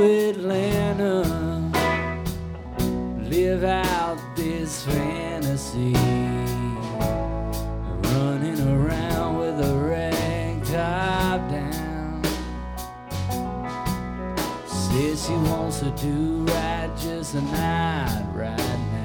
Atlanta, live out this fantasy, running around with a rag top down. Says she wants to do right just a night right now.